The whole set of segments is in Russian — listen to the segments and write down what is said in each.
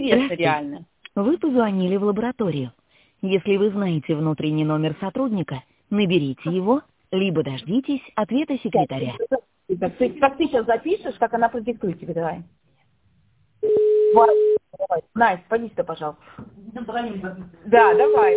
Интересно, реально. Вы позвонили в лабораторию. Если вы знаете внутренний номер сотрудника, наберите его, либо дождитесь ответа секретаря. Как ты сейчас запишешь, как она продиктует тебе, давай. Давай. Настя, поди-ка, пожалуйста. Да, давай.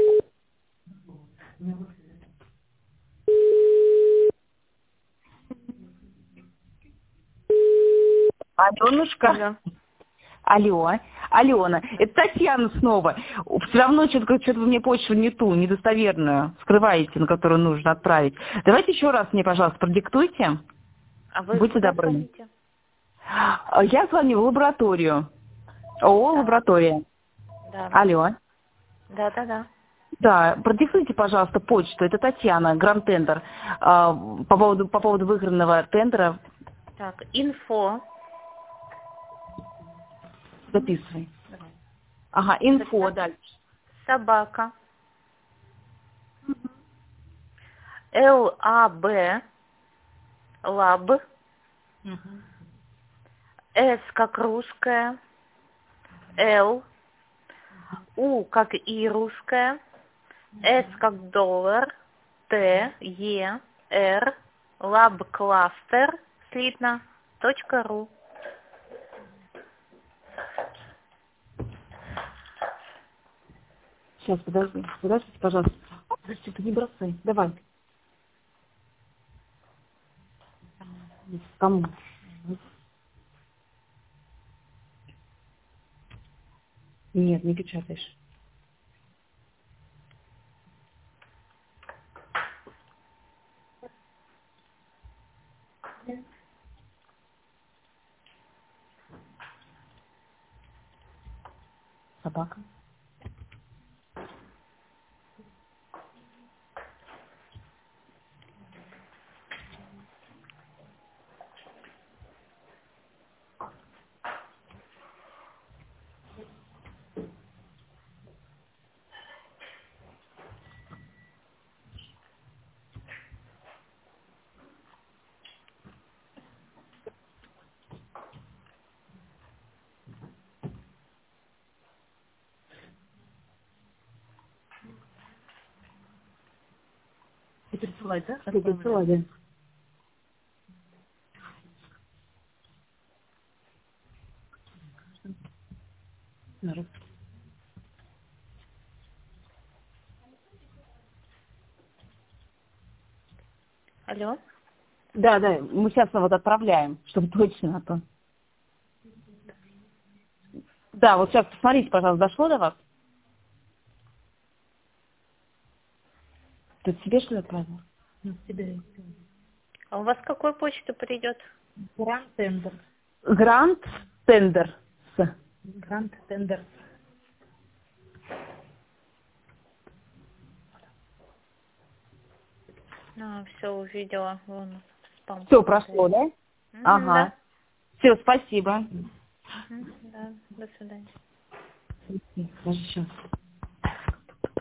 Аленушка. Алло, Алена, это Татьяна снова. Все равно что-то вы мне почту не ту, недостоверную, скрываете, на которую нужно отправить. Давайте еще раз мне, пожалуйста, продиктуйте. А вы Будьте куда добры. звоните? Я звоню в лабораторию. ООО «Лаборатория». Да. Алло. Да. Да, продиктуйте, пожалуйста, почту. Это Татьяна, Гранд-тендер. По поводу выигранного тендера. Так, инфо. Записывай. Ага, инфо, дальше. Собака. ЛАБ. Лаб. С как русская. Л. У как и русская. С как доллар. Т. Е. Р. Лаб кластер. Слитно. .ру. Сейчас, подождите, пожалуйста. Подожди, ты не бросай. Давай. Кому? Нет, не печатаешь. Собака. И пересылать, да? Пересылать, да. Народ. Алло. Да, мы сейчас вот отправляем, чтобы точно, а то. Да, вот сейчас посмотрите, пожалуйста, дошло до вас? Ты себе что ли отправил? Себе. А у вас какой почты придет? Гранд-тендер. Гранд-тендер. Гранд-тендер. Все увидела. Вон, спам. Все прошло, да? Ага. Да. Все, спасибо. Да, до свидания. Даже сейчас.